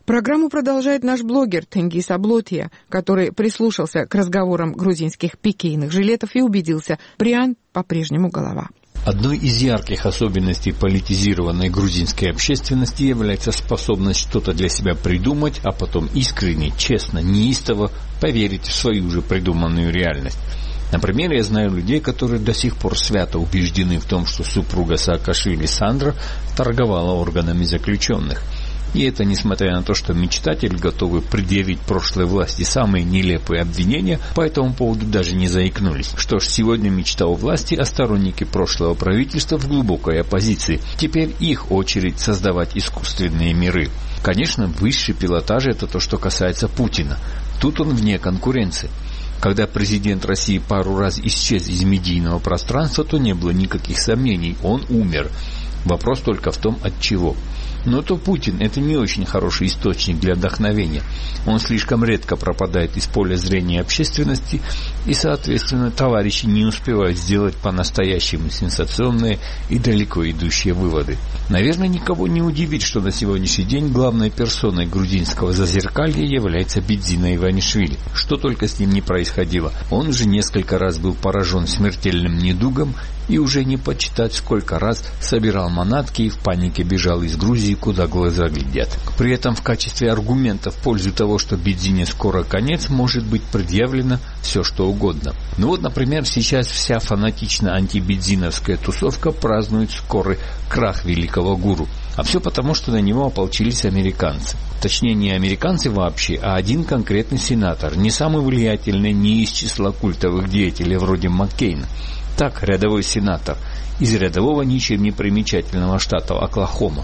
Программу продолжает наш блогер Тенгиз Аблотия, который прислушался к разговорам грузинских пикейных жилетов и убедился, Приан по-прежнему голова. Одной из ярких особенностей политизированной грузинской общественности является способность что-то для себя придумать, а потом искренне, честно, неистово поверить в свою же придуманную реальность. Например, я знаю людей, которые до сих пор свято убеждены в том, что супруга Саакашвили Сандра торговала органами заключенных. И это несмотря на то, что мечтатели готовы предъявить прошлой власти самые нелепые обвинения, по этому поводу даже не заикнулись. Что ж, сегодня мечта у власти, а сторонники прошлого правительства в глубокой оппозиции. Теперь их очередь создавать искусственные миры. Конечно, высший пилотаж – это то, что касается Путина. Тут он вне конкуренции. Когда президент России пару раз исчез из медийного пространства, то не было никаких сомнений – он умер. Вопрос только в том, от чего. Но то Путин – это не очень хороший источник для вдохновения. Он слишком редко пропадает из поля зрения общественности, и, соответственно, товарищи не успевают сделать по-настоящему сенсационные и далеко идущие выводы. Наверное, никого не удивит, что на сегодняшний день главной персоной грузинского зазеркалья является Бидзина Иванишвили. Что только с ним не происходило. Он уже несколько раз был поражен смертельным недугом и уже не почитать, сколько раз собирал манатки и в панике бежал из Грузии, куда глаза глядят. При этом в качестве аргумента в пользу того, что Бидзине скоро конец, может быть предъявлено все что угодно. Ну вот, например, сейчас вся фанатично антибидзиновская тусовка празднует скорый крах великого гуру. А все потому, что на него ополчились американцы. Точнее, не американцы вообще, а один конкретный сенатор, не самый влиятельный, не из числа культовых деятелей вроде Маккейна. Так, рядовой сенатор из рядового ничем не примечательного штата Оклахома.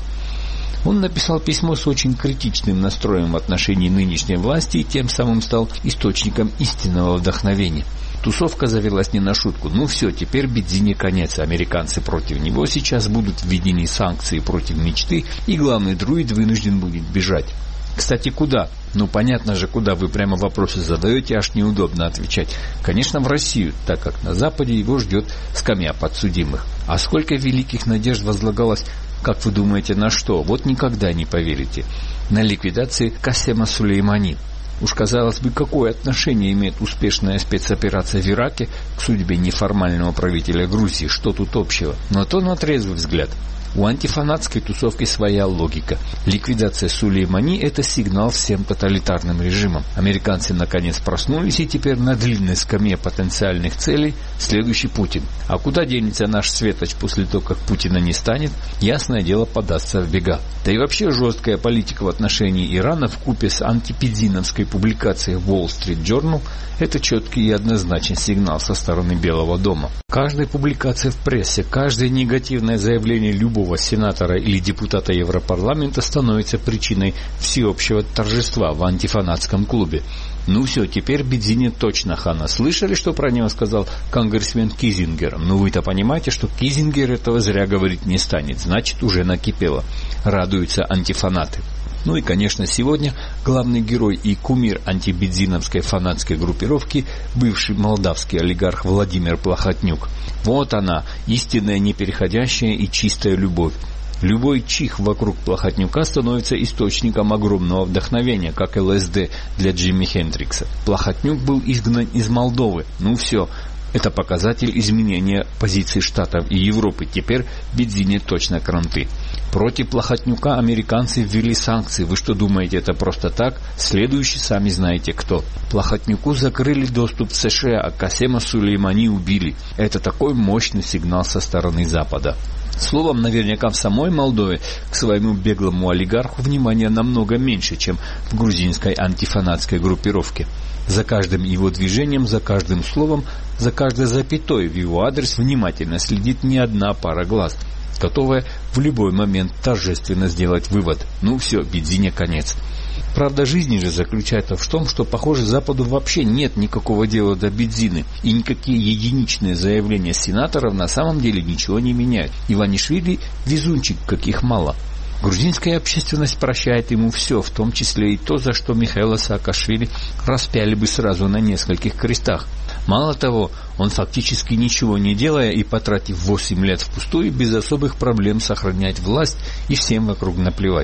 Он написал письмо с очень критичным настроем в отношении нынешней власти и тем самым стал источником истинного вдохновения. Тусовка завелась не на шутку. Ну все, теперь Бидзине конец. Американцы против него сейчас будут введены санкции против мечты, и главный друид вынужден будет бежать. Кстати, куда? Ну, понятно же, куда, вы прямо вопросы задаете, аж неудобно отвечать. Конечно, в Россию, так как на Западе его ждет скамья подсудимых. А сколько великих надежд возлагалось, как вы думаете, на что? Вот никогда не поверите. На ликвидации Касема Сулеймани. Уж, казалось бы, какое отношение имеет успешная спецоперация в Ираке к судьбе неформального правителя Грузии? Что тут общего? Но то на трезвый взгляд. У антифанатской тусовки своя логика. Ликвидация Сулеймани – это сигнал всем тоталитарным режимам. Американцы наконец проснулись, и теперь на длинной скамье потенциальных целей следующий Путин. А куда денется наш светоч после того, как Путина не станет? Ясное дело, подастся в бега. Да и вообще жесткая политика в отношении Ирана вкупе с антипидзиновской публикацией в Wall Street Journal – это четкий и однозначный сигнал со стороны Белого дома. Каждая публикация в прессе, каждое негативное заявление любого сенатора или депутата Европарламента становится причиной всеобщего торжества в антифанатском клубе. Ну все, теперь Бидзине точно хана. Слышали, что про него сказал конгрессмен Кизингер? Ну вы-то понимаете, что Кизингер этого зря говорить не станет. Значит, уже накипело. Радуются антифанаты. Ну и, конечно, сегодня главный герой и кумир антибидзиновской фанатской группировки – бывший молдавский олигарх Владимир Плохотнюк. Вот она, истинная, непереходящая и чистая любовь. Любой чих вокруг Плохотнюка становится источником огромного вдохновения, как ЛСД для Джимми Хендрикса. Плохотнюк был изгнан из Молдовы. Ну все, это показатель изменения позиций Штатов и Европы. Теперь Бидзине точно кранты. Против Плохотнюка американцы ввели санкции. Вы что думаете, это просто так? Следующий сами знаете кто. Плохотнюку закрыли доступ в США, а Касема Сулеймани убили. Это такой мощный сигнал со стороны Запада. Словом, наверняка в самой Молдове к своему беглому олигарху внимания намного меньше, чем в грузинской антифанатской группировке. За каждым его движением, за каждым словом, за каждой запятой в его адрес внимательно следит не одна пара глаз, готовая в любой момент торжественно сделать вывод. Ну все, Бидзине конец. Правда жизни же заключается в том, что, похоже, Западу вообще нет никакого дела до Бидзины, и никакие единичные заявления сенаторов на самом деле ничего не меняют. Иванишвили везунчик, каких мало. Грузинская общественность прощает ему все, в том числе и то, за что Михаила Саакашвили распяли бы сразу на нескольких крестах. Мало того, он фактически ничего не делая и потратив 8 лет впустую, без особых проблем сохраняет власть и всем вокруг наплевать.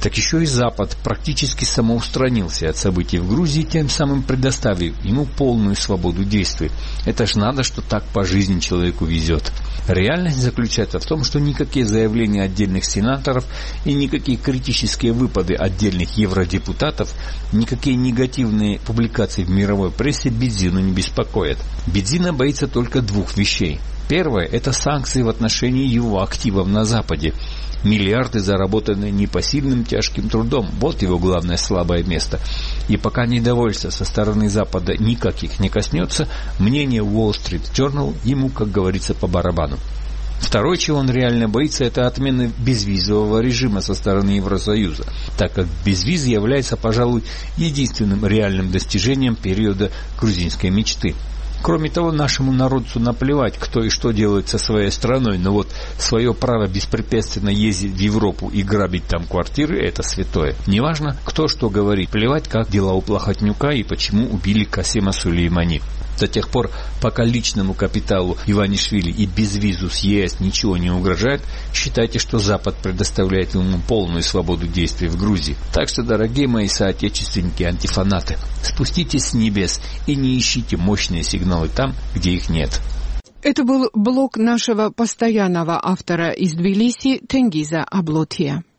так еще и Запад практически самоустранился от событий в Грузии, тем самым предоставив ему полную свободу действий. Это ж надо, что так по жизни человеку везет. Реальность заключается в том, что никакие заявления отдельных сенаторов и никакие критические выпады отдельных евродепутатов, никакие негативные публикации в мировой прессе Бедзину не беспокоят. Бедзина боится только двух вещей. Первое – это санкции в отношении его активов на Западе. Миллиарды, заработанные непосильным тяжким трудом. Вот его главное слабое место. И пока недовольство со стороны Запада никаких не коснется, мнение Wall Street Journal ему, как говорится, по барабану. Второе, чего он реально боится, это отмены безвизового режима со стороны Евросоюза, так как безвиз является, пожалуй, единственным реальным достижением периода грузинской мечты. Кроме того, нашему народцу наплевать, кто и что делает со своей страной, но вот свое право беспрепятственно ездить в Европу и грабить там квартиры – это святое. Неважно, кто что говорит, плевать, как дела у Плохотнюка и почему убили Касима Сулеймани. До тех пор, пока личному капиталу Иванишвили и безвизу с ЕС ничего не угрожает, считайте, что Запад предоставляет ему полную свободу действий в Грузии. Так что, дорогие мои соотечественники-антифанаты, спуститесь с небес и не ищите мощные сигналы там, где их нет. Это был блог нашего постоянного автора из Тбилиси Тенгиза Аблотия.